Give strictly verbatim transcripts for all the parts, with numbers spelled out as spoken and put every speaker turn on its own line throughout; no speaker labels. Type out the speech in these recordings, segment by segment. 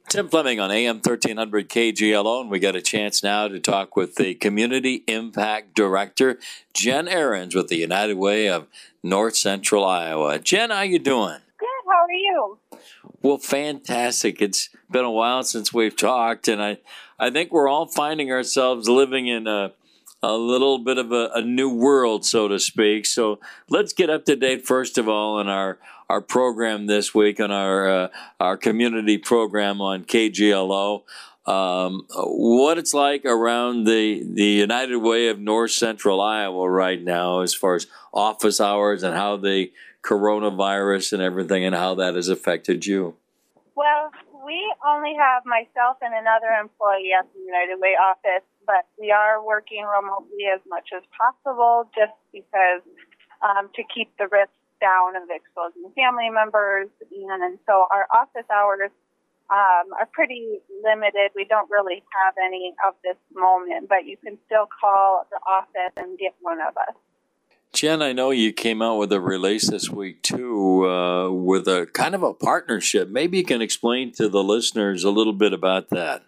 Tim Fleming on A M thirteen hundred K G L O, and we got a chance now to talk with the Community Impact Director, Jen Ahrens, with the United Way of North Central Iowa. Jen, how you doing?
Good. How are you?
Well, fantastic. It's been a while since we've talked, and I, I think we're all finding ourselves living in a, a little bit of a, a new world, so to speak. So let's get up to date, first of all, on our our program this week, on our uh, our community program on K G L O. Um, what it's like around the the United Way of North Central Iowa right now, as far as office hours and how the coronavirus and everything, and how that has affected you.
Well, we only have myself and another employee at the United Way office, but we are working remotely as much as possible, just because um, to keep the risk down of exposing family members, and, and so our office hours um, are pretty limited. We don't really have any of this moment, but you can still call the office and get one of us.
Jen, I know you came out with a release this week too, uh, with a kind of a partnership. Maybe you can explain to the listeners a little bit about that.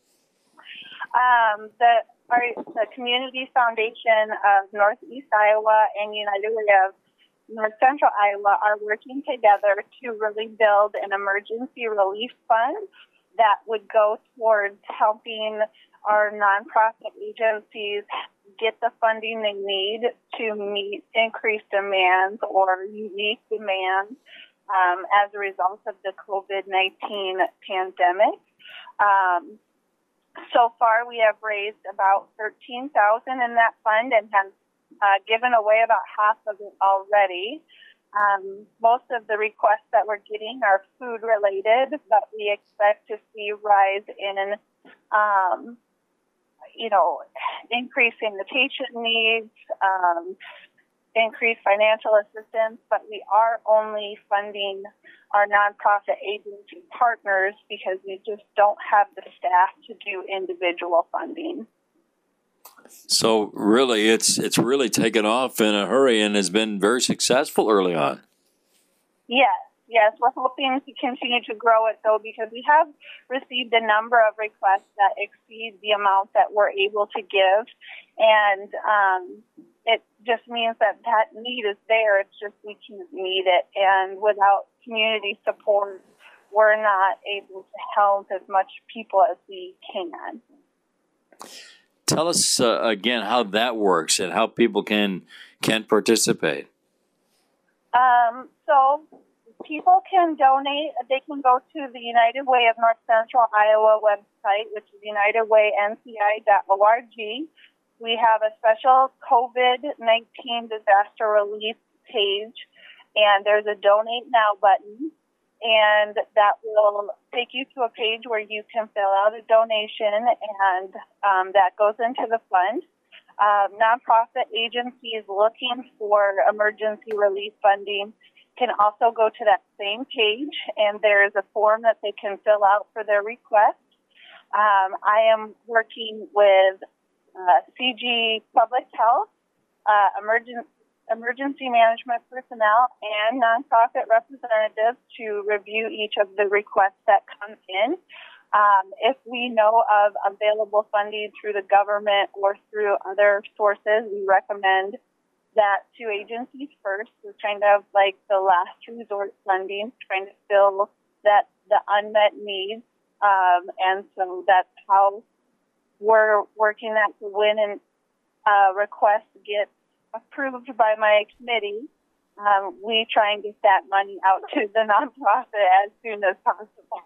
Um, the, our, the Community Foundation of Northeast Iowa and United Way of North Central Iowa are working together to really build an emergency relief fund that would go towards helping our nonprofit agencies get the funding they need to meet increased demands or unique demands um, as a result of the COVID nineteen pandemic. Um, so far, we have raised about thirteen thousand dollars in that fund and have Uh, given away about half of it already. Um, most of the requests that we're getting are food related, but we expect to see rise in, um, you know, increased sanitation needs, um, increased financial assistance, but we are only funding our nonprofit agency partners because we just don't have the staff to do individual funding.
So really, it's it's really taken off in a hurry and has been very successful early on.
Yes, yes. We're hoping to continue to grow it, though, because we have received a number of requests that exceed the amount that we're able to give. And um, it just means that that need is there. It's just we can't meet it. And without community support, we're not able to help as much people as we can.
Tell us uh, again how that works and how people can can participate.
Um, so people can donate. They can go to the United Way of North Central Iowa website, which is united way n c i dot org. We have a special COVID nineteen disaster relief page, and there's a Donate Now button. And that will take you to a page where you can fill out a donation, and um, that goes into the fund. Um, nonprofit agencies looking for emergency relief funding can also go to that same page, and there is a form that they can fill out for their request. Um, I am working with uh, C G Public Health, uh, emergency emergency management personnel, and nonprofit representatives to review each of the requests that come in. Um, if we know of available funding through the government or through other sources, we recommend that to agencies first. We're kind of like the last resort funding, trying to fill that the unmet needs. Um, and so that's how we're working that to win and uh, request get approved by my committee. Um, we try and get that money out to the nonprofit as soon as possible.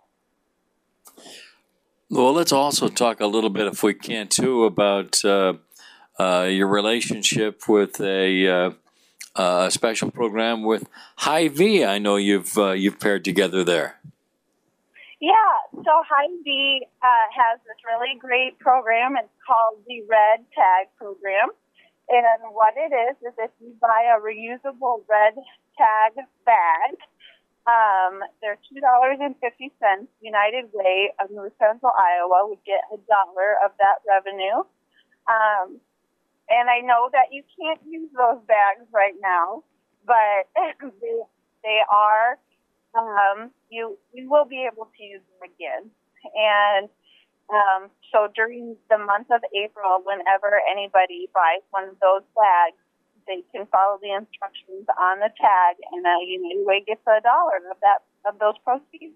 Well, let's also talk a little bit, if we can, too, about uh, uh, your relationship with a uh, uh, special program with Hy-Vee. I know you've uh, you've paired together there.
Yeah, so Hy-Vee uh, has this really great program. It's called the Red Tag Program. And what it is, is if you buy a reusable red tag bag, um, they're two dollars and fifty cents. United Way of North Central Iowa would get a dollar of that revenue. Um, and I know that you can't use those bags right now, but they, they are, um, you, you will be able to use them again. And um, so during the month of April, whenever anybody buys one of those bags, they can follow the instructions on the tag, and uh, United Way gets a dollar of that of those proceeds.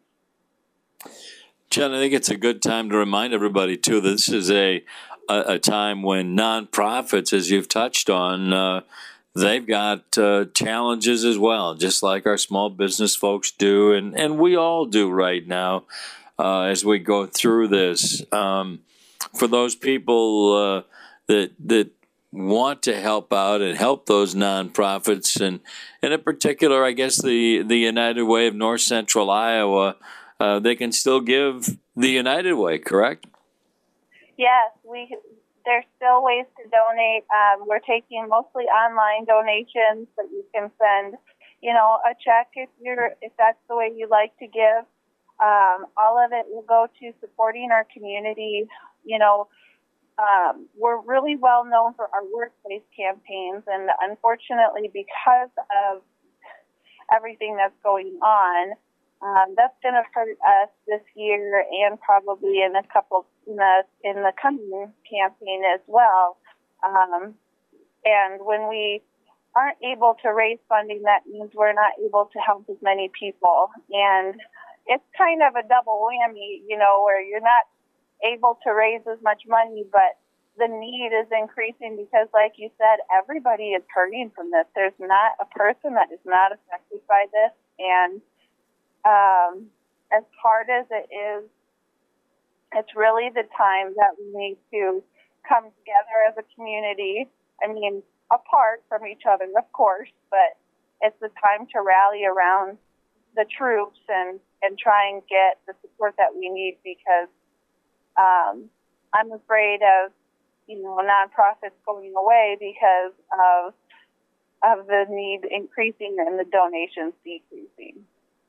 Jen, I think it's a good time to remind everybody too that this is a a, a time when nonprofits, as you've touched on, uh, they've got uh, challenges as well, just like our small business folks do, and and we all do right now uh, as we go through this. Um, for those people uh, that that want to help out and help those nonprofits, and, and in particular, I guess the, the United Way of North Central Iowa, uh, they can still give the United Way, correct?
Yes, we. There's still ways to donate. Um, we're taking mostly online donations, but you can send, you know, a check if you're if that's the way you like to give. Um, all of it will go to supporting our community. You know. Um, we're really well known for our workplace campaigns, and unfortunately, because of everything that's going on, um, that's going to hurt us this year and probably in a couple in the in the coming campaign as well. Um, and when we aren't able to raise funding, that means we're not able to help as many people, and it's kind of a double whammy, you know, where you're not able to raise as much money, but the need is increasing because, like you said, everybody is hurting from this. There's not a person that is not affected by this, and um, as hard as it is, it's really the time that we need to come together as a community. I mean, apart from each other, of course, but it's the time to rally around the troops and, and try and get the support that we need, because Um, I'm afraid of, you know, nonprofits going away because of of the need increasing and the donations decreasing.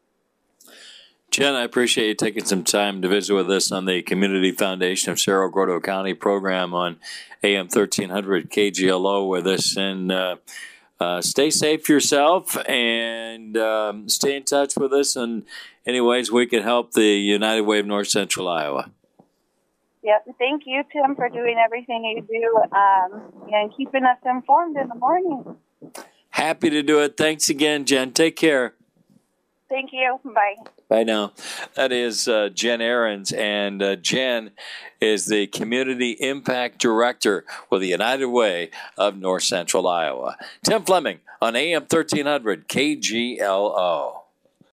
Jen, I appreciate you taking some time to visit with us on the Community Foundation of Cerro Gordo County program on A M thirteen hundred K G L O with us, and uh, uh, stay safe yourself, and um, stay in touch with us in any ways we can help the United Way of North Central Iowa.
Yep. Thank you, Tim, for doing everything you do um, and keeping us informed in the morning.
Happy to do it. Thanks again, Jen. Take care.
Thank you. Bye.
Bye now. That is uh, Jen Ahrens, and uh, Jen is the Community Impact Director with the United Way of North Central Iowa. Tim Fleming on A M thirteen hundred K G L O.